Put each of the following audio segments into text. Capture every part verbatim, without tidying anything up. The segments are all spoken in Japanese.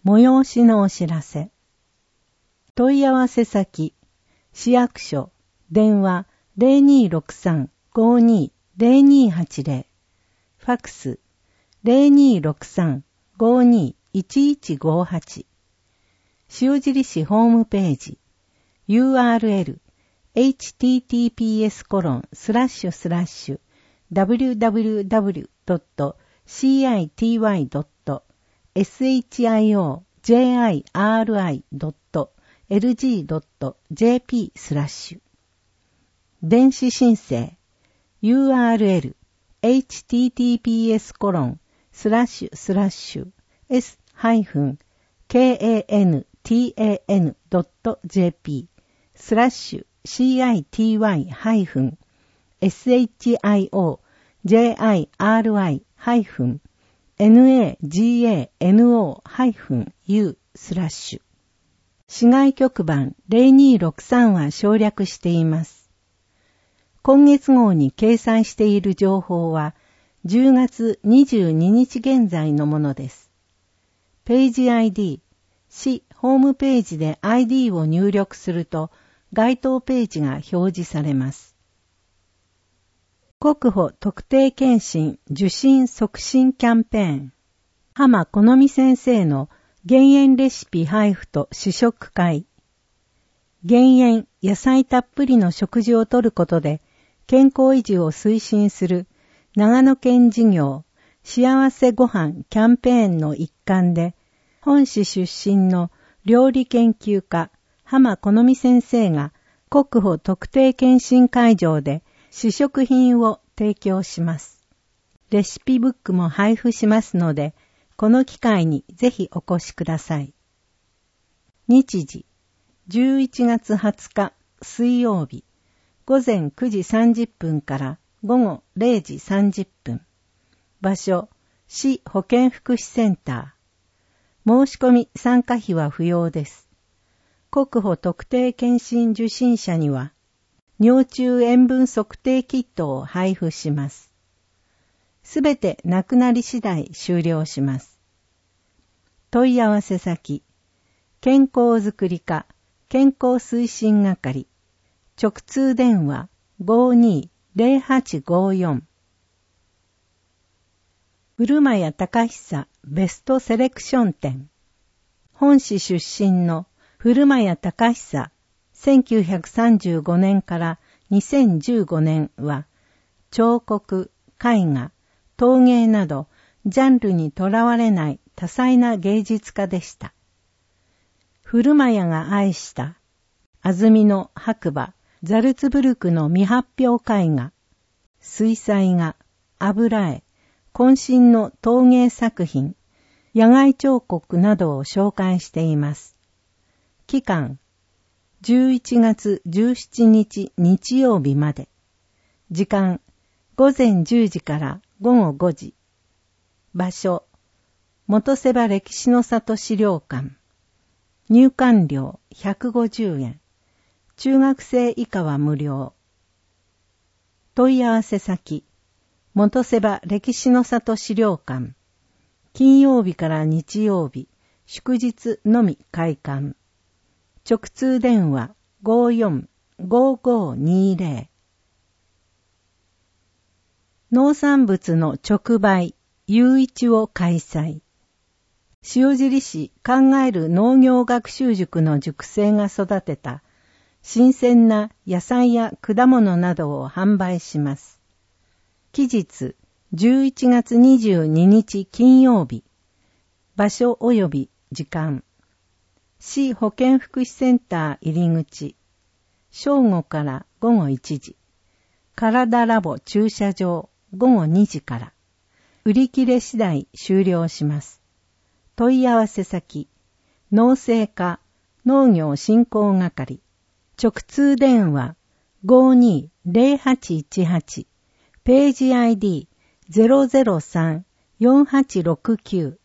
催しのお知らせ。問い合わせ先、市役所、電話 ゼロにーろくさん ごーにー ゼロにーはちゼロ、ファックス ゼロにーろくさん ごーにー いちいちごーはち、塩尻市ホームページ、ユーアールエル、エイチティーティーピーエスコロンスラッシュスラッシュ ダブリューダブリューダブリュードットシーアイティーワイドットエスエイチアイオージェイアイアールアイドットエルジードットジェーピー スラッシュ。電子申請 ユーアールエル エイチティーティーピーエスコロンスラッシュスラッシュ エス ハイフン ケーエーエヌティーエーエヌ ドット ジェーピー スラッシュ シーアイティーワイ ハイフン エスエイチアイオージェイアイアールアイ ハイフン エヌエージーエーエヌオー ハイフン ユー スラッシュ。市外局番ゼロにーろくさんは省略しています。今月号に掲載している情報はじゅうがつにじゅうににち現在のものです。ページ アイディー、市ホームページで アイディー を入力すると該当ページが表示されます。国保特定健診受診促進キャンペーン。浜好美先生の減塩レシピ配布と試食会。減塩、野菜たっぷりの食事をとることで健康維持を推進する長野県事業幸せごはんキャンペーンの一環で、本市出身の料理研究家浜好美先生が国保特定健診会場で試食品を提供します。レシピブックも配布しますので、この機会にぜひお越しください。日時、じゅういちがつはつか水曜日、午前くじさんじゅっぷんから午後れいじさんじゅっぷん。場所、市保健福祉センター。申し込み参加費は不要です。国保特定健診受診者には、尿中塩分測定キットを配布します。すべてなくなり次第終了します。問い合わせ先、健康づくり課健康推進係、直通電話 ごーにーゼロはちごーよん。古間隆久ベストセレクション展。本市出身の古間隆久せんきゅうひゃくさんじゅうごねんからにせんじゅうごねんは彫刻、絵画、陶芸などジャンルにとらわれない多彩な芸術家でした。古間屋が愛した安曇野白馬ザルツブルクの未発表絵画、水彩画、油絵、渾身の陶芸作品、野外彫刻などを紹介しています。期間じゅういちがつじゅうしちにち日曜日まで。時間ごぜんじゅうじからごごごじ。場所元瀬場歴史の里資料館。入館料ひゃくごじゅうえん。中学生以下は無料。問い合わせ先元瀬場歴史の里資料館。金曜日から日曜日、祝日のみ開館。直通電話 ごーよん ごーごーにーぜろ。農産物の直売、誘致を開催。塩尻市考える農業学習塾の塾生が育てた新鮮な野菜や果物などを販売します。期日じゅういちがつにじゅうににち金曜日。場所及び時間。市保健福祉センター入り口。正午からごごいちじ。体ラボ駐車場ごごにじから。売り切れ次第終了します。問い合わせ先。農政課農業振興係。直通電話 ごーにーゼロはちいちはち。ページ アイディーゼロゼロさん よんはちろくきゅう。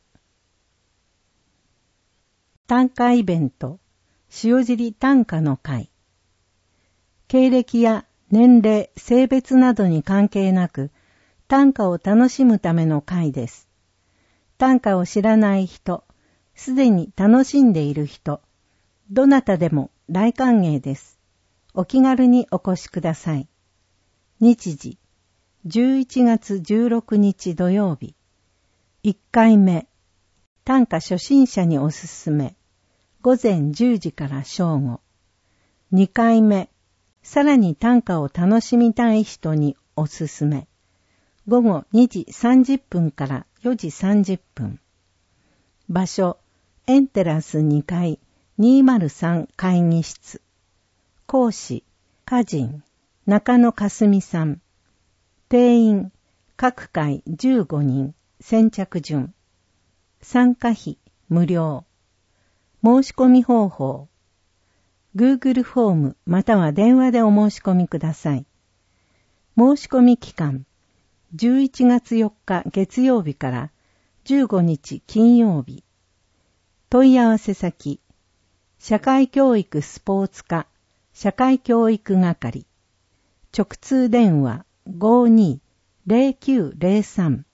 短歌イベント、塩尻短歌の会。経歴や年齢、性別などに関係なく、短歌を楽しむための会です。短歌を知らない人、 すでに楽しんでいる人、どなたでも大歓迎です。お気軽にお越しください。日時、じゅういちがつじゅうろくにち土曜日。いっかいめ、短歌初心者におすすめ、ごぜんじゅうじから正午。にかいめ、さらに短歌を楽しみたい人におすすめ、ごごにじさんじゅっぷんからよじさんじゅっぷん。場所、エンテラスにかいにーまるさん会議室。講師、歌人、中野かすみさん。定員、各回じゅうごにん、先着順。参加費、無料。申し込み方法。Google フォームまたは電話でお申し込みください。申し込み期間、じゅういちがつよっか月曜日からじゅうごにち金曜日。問い合わせ先、社会教育スポーツ課社会教育係。直通電話 ごーにーぜろきゅうぜろさん。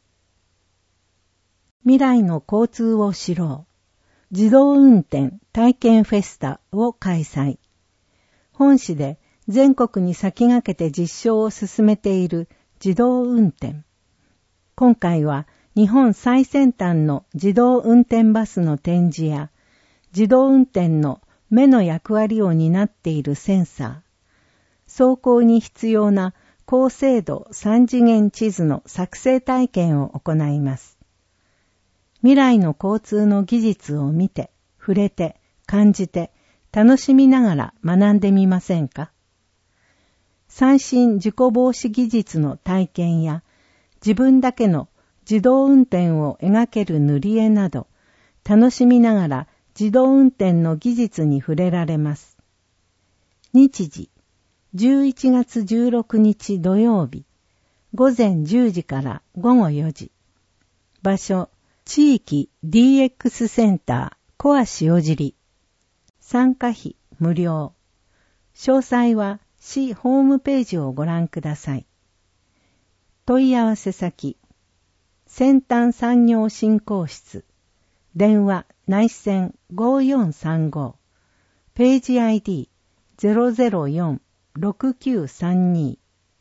未来の交通を知ろう。自動運転体験フェスタを開催。本市で全国に先駆けて実証を進めている自動運転。今回は日本最先端の自動運転バスの展示や、自動運転の目の役割を担っているセンサー、走行に必要な高精度三次元地図の作成体験を行います。未来の交通の技術を見て、触れて、感じて、楽しみながら学んでみませんか？最新事故防止技術の体験や、自分だけの自動運転を描ける塗り絵など、楽しみながら自動運転の技術に触れられます。日時、じゅういちがつじゅうろくにち土曜日、ごぜんじゅうじからごごよじ。場所、地域 ディーエックス センターコア塩尻。参加費無料。詳細は市ホームページをご覧ください。問い合わせ先、先端産業振興室。電話内線ごーよんさんご。ページ アイディー ゼロゼロよん ろくきゅうさんに。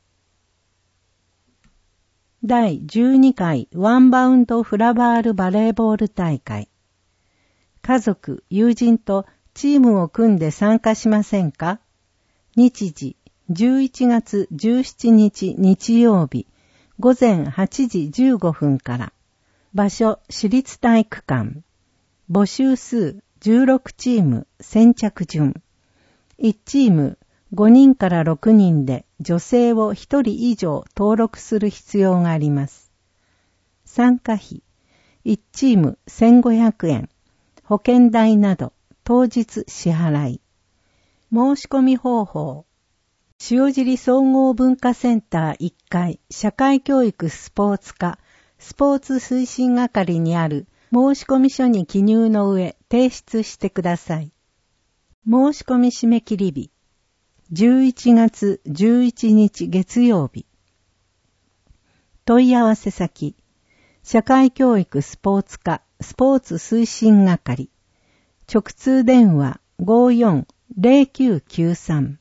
だいじゅうにかいワンバウンドフラバールバレーボール大会。家族、友人とチームを組んで参加しませんか？日時、じゅういちがつじゅうしちにち日曜日、ごぜんはちじじゅうごふんから。場所、市立体育館。募集数じゅうろくチーム、先着順。いちチームごにんからろくにんで女性をひとり以上登録する必要があります。参加費、いちチームせんごひゃくえん、保険代など当日支払い。申し込み方法、塩尻総合文化センターいっかい社会教育スポーツ課スポーツ推進係にある申込書に記入の上提出してください。申し込み締め切り日、じゅういちがつじゅういちにち月曜日。問い合わせ先、社会教育スポーツ課スポーツ推進係。直通電話 ごーよんぜろきゅうきゅうさん。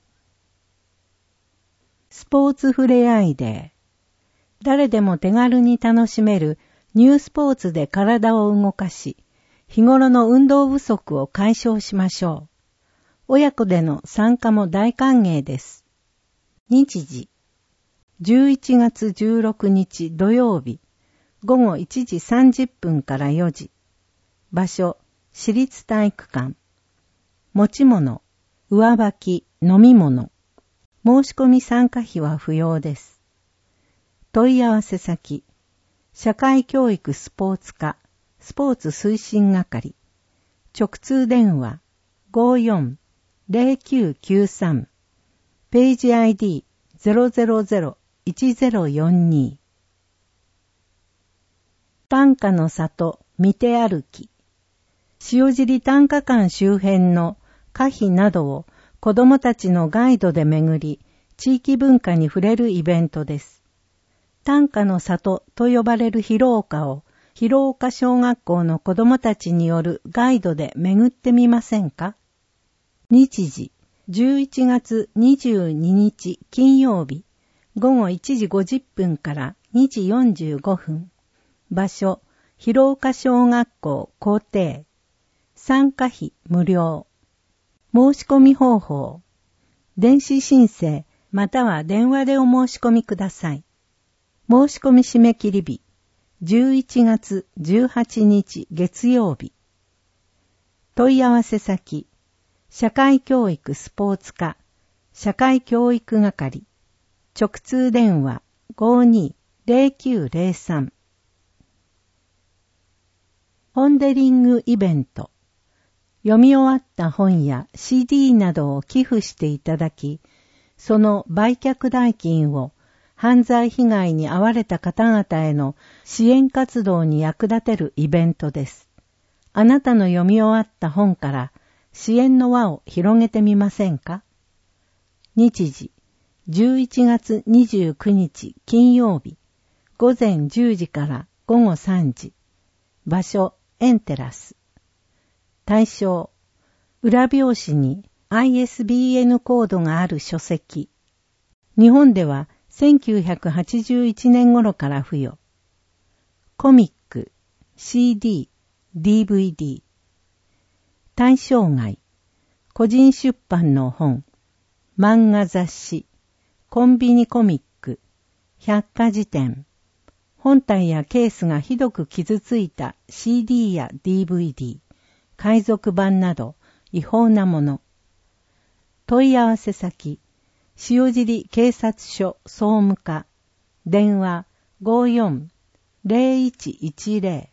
スポーツふれあいデー。誰でも手軽に楽しめるニュースポーツで体を動かし、日頃の運動不足を解消しましょう。親子での参加も大歓迎です。日時、じゅういちがつじゅうろくにち土曜日、ごごいちじさんじゅっぷんからよじ。場所、市立体育館。持ち物、上履き、飲み物。申し込み参加費は不要です。問い合わせ先、社会教育スポーツ課スポーツ推進係。直通電話 ごーよんぜろきゅうきゅうさん。ページ アイディー ゼロゼロゼロいちゼロよんに。短歌の里見て歩き。塩尻短歌館周辺の歌碑などを子どもたちのガイドで巡り、地域文化に触れるイベントです。短歌の里と呼ばれる広丘を広岡小学校の子供たちによるガイドで巡ってみませんか？日時、じゅういちがつにじゅうににち金曜日、ごごいちじごじゅっぷんからにじよんじゅうごふん。場所、広岡小学校校庭。参加費無料。申し込み方法。電子申請または電話でお申し込みください。申し込み締め切り日、じゅういちがつじゅうはちにち月曜日。問い合わせ先、社会教育スポーツ課、社会教育係、直通電話 ごーにーぜろきゅうぜろさん。本デリングイベント。読み終わった本や シーディー などを寄付していただき、その売却代金を犯罪被害に遭われた方々への支援活動に役立てるイベントです。あなたの読み終わった本から支援の輪を広げてみませんか？日時、じゅういちがつにじゅうくにち金曜日、ごぜんじゅうじからごごさんじ。場所、エンテラス。対象、裏表紙に アイエスビーエヌ コードがある書籍。日本ではせんきゅうひゃくはちじゅういちねん頃から付与。コミック、シーディー、ディーブイディー。対象外、個人出版の本、漫画雑誌、コンビニコミック、百科事典、本体やケースがひどく傷ついた シーディー や ディーブイディー、海賊版など違法なもの。問い合わせ先、塩尻警察署総務課、電話 ごーよんぜろいちいちぜ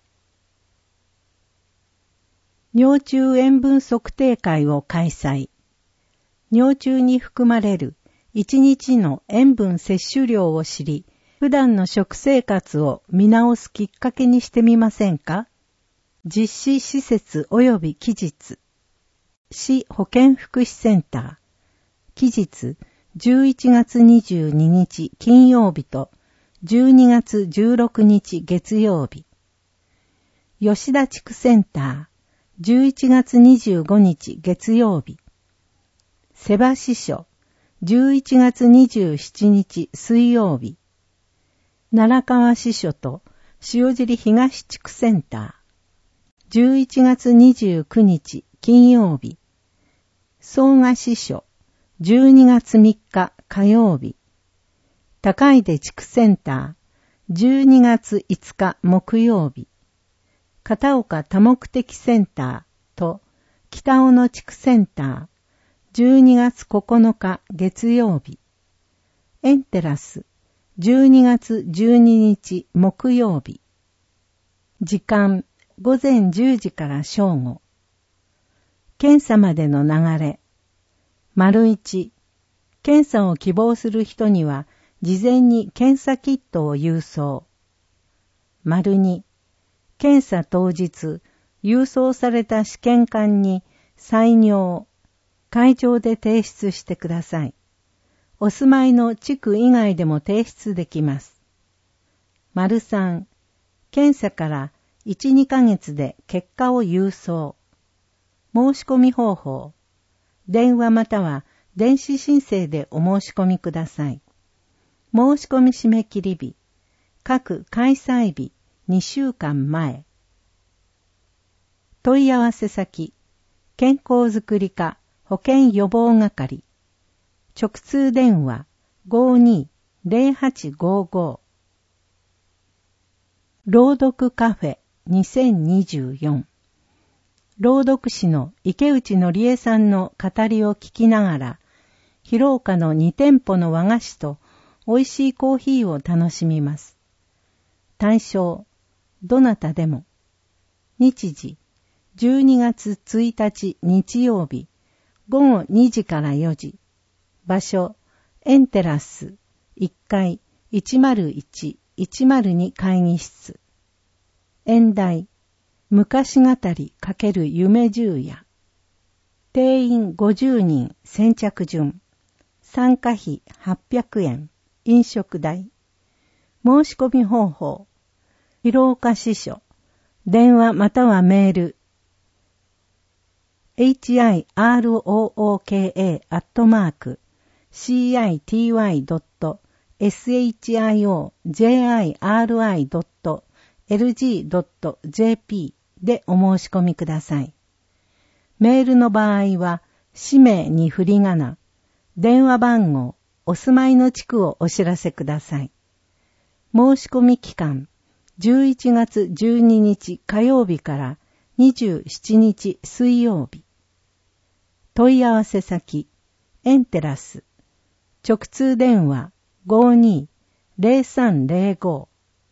ろ。尿中塩分測定会を開催。尿中に含まれるいちにちの塩分摂取量を知り、普段の食生活を見直すきっかけにしてみませんか？実施施設及び期日。市保健福祉センター。期日じゅういちがつにじゅうににち金曜日とじゅうにがつじゅうろくにち月曜日。吉田地区センター。じゅういちがつにじゅうごにち月曜日。瀬場支所。じゅういちがつにじゅうしちにち水曜日。奈良川支所と塩尻東地区センター。じゅういちがつにじゅうくにち金曜日。総賀支所。じゅうにがつみっか火曜日。高出地区センター。じゅうにがついつか木曜日。片岡多目的センターと北小野地区センター。じゅうにがつここのか月曜日。エンテラス。じゅうにがつじゅうににち木曜日。時間ごぜんじゅうじから正午。検査までの流れ。丸一、検査を希望する人には事前に検査キットを郵送。丸二、検査当日、郵送された試験管に採尿、会場で提出してください。お住まいの地区以外でも提出できます。丸三、検査からいち、にかげつで結果を郵送。申し込み方法。電話または電子申請でお申し込みください。申し込み締め切り日。各開催日にしゅうかんまえ。問い合わせ先。健康づくり課保健予防係。直通電話 ごーにーぜろはちごーごー。朗読カフェにせんにじゅうよん。朗読師の池内のりえさんの語りを聞きながら、広岡のにてんぽの和菓子と美味しいコーヒーを楽しみます。対象、どなたでも。日時、じゅうにがつついたち日曜日、ごごにじからよじ。場所、エンテラス、いっかいいちまるいち、いちまるに会議室。演題、昔語り×夢十夜。定員ごじゅうにん先着順。参加費はっぴゃくえん。飲食代。申し込み方法。広岡支所電話またはメール エイチアイアールオーオーケーエー アットマーク シーアイティーワイ ドット エスエイチアイオージェイアイアールアイ ドット エルジー ドット ジェーピー でお申し込みください。メールの場合は、氏名に振り仮名、電話番号、お住まいの地区をお知らせください。申し込み期間、じゅういちがつじゅうににち火曜日からにじゅうしちにち水曜日。問い合わせ先、エンテラス、直通電話 ごーにー ゼロさんゼロご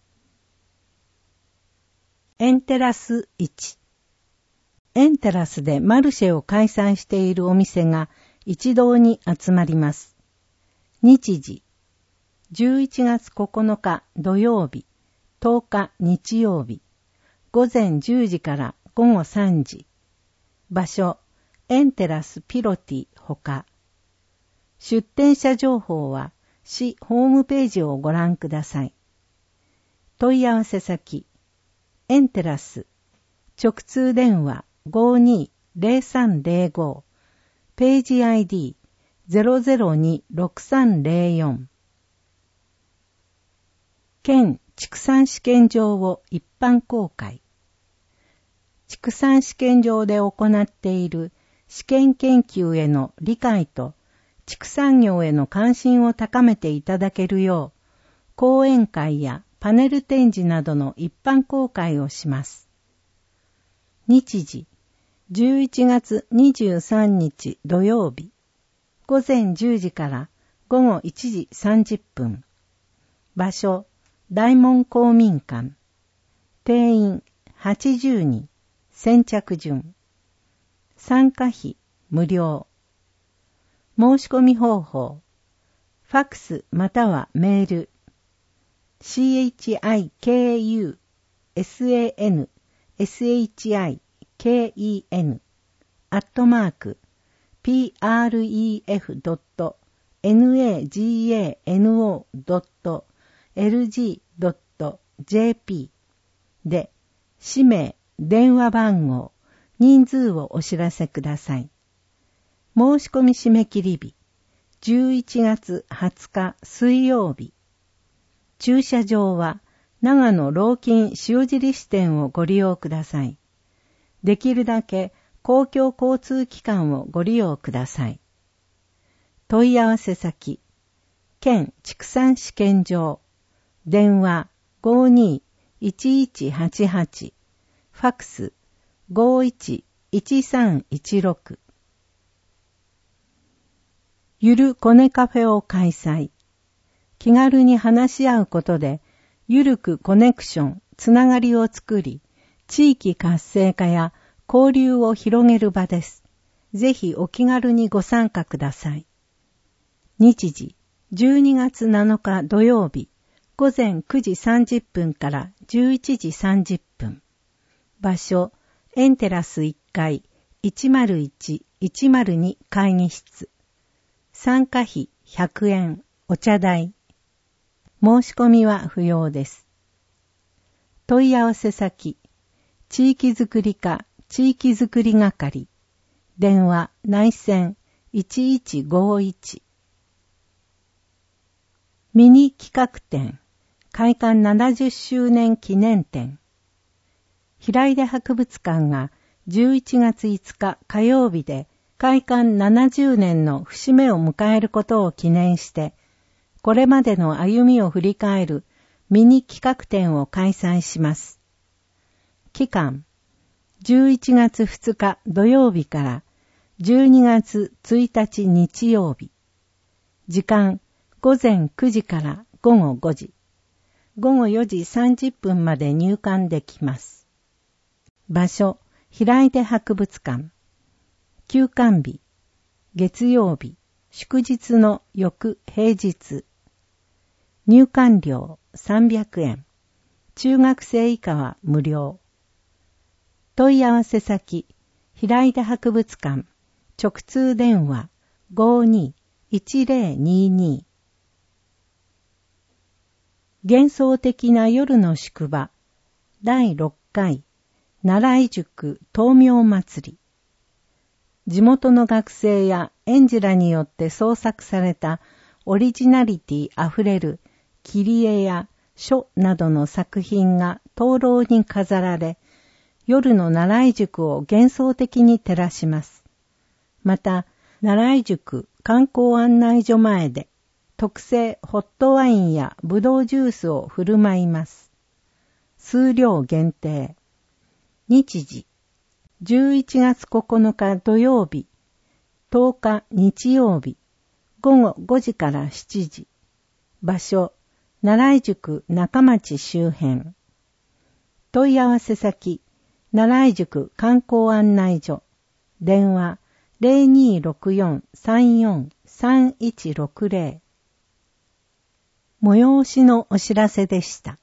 エンテラスいち。エンテラスでマルシェを開催しているお店が一堂に集まります。日時、じゅういちがつここのか土曜日、とおか日曜日、午前じゅうじから午後さんじ。場所、エンテラスピロティほか。出店者情報は市ホームページをご覧ください。問い合わせ先、エンテラス、直通電話 ごーにー ゼロさんゼロご、ページ アイディー ゼロゼロに ろくさんゼロよん。県畜産試験場を一般公開。畜産試験場で行っている試験研究への理解と畜産業への関心を高めていただけるよう、講演会やパネル展示などの一般公開をします。日時、じゅういちがつにじゅうさんにち土曜日、午前じゅうじから午後いちじさんじゅっぷん。場所、大門公民館。定員はちじゅうにん。先着順。参加費無料。申し込み方法。ファックスまたはメール。シーエイチアイケーユーエスエーエヌエスエイチアイケーイーエヌ アットマーク ピーアールイーエフドットネガノドットエルジードットジェーピー で氏名、電話番号、人数をお知らせください。申し込み締め切り日、じゅういちがつはつか水曜日。駐車場は長野老金塩尻支店をご利用ください。できるだけ公共交通機関をご利用ください。問い合わせ先、県畜産試験場、電話 ごーにー いちいちはちはち、ファックス ごーいちいちさんいちろく。ゆるコネカフェを開催。気軽に話し合うことで、ゆるくコネクション、つながりを作り、地域活性化や交流を広げる場です。ぜひお気軽にご参加ください。日時、じゅうにがつなのか土曜日、午前くじさんじゅっぷんからじゅういちじさんじゅっぷん。場所、エンテラスいっかい、いちまるいちいちまるに会議室。参加費ひゃくえん、お茶代。申し込みは不要です。問い合わせ先、地域づくり課地域づくり係、電話内線いちいちごいち。ミニ企画展、開館ななじゅっしゅうねん記念展。平出博物館がじゅういちがついつか火曜日で開館ななじゅうねんの節目を迎えることを記念して、これまでの歩みを振り返るミニ企画展を開催します。期間、じゅういちがつふつか土曜日からじゅうにがつついたち日曜日。時間、ごぜんくじからごごごじ。ごごよじさんじゅっぷんまで入館できます。場所、平出博物館。休館日、月曜日、祝日の翌平日。入館料さんびゃくえん。中学生以下は無料。問い合わせ先、平出博物館、直通電話 ごーにー いちぜろにーにー。幻想的な夜の宿場、だいろっかい、 奈良井塾灯明祭り。地元の学生や園児らによって創作されたオリジナリティあふれる切り絵や書などの作品が灯籠に飾られ、夜の奈良井塾を幻想的に照らします。また、奈良井塾観光案内所前で特製ホットワインやブドウジュースを振る舞います。数量限定。日時、じゅういちがつここのか土曜日、とおか日曜日、ごごごじからしちじ。場所、奈良井塾中町周辺。問い合わせ先、奈良井塾観光案内所。電話、ゼロにーろくよん さんよん さんいちろくゼロ。催しのお知らせでした。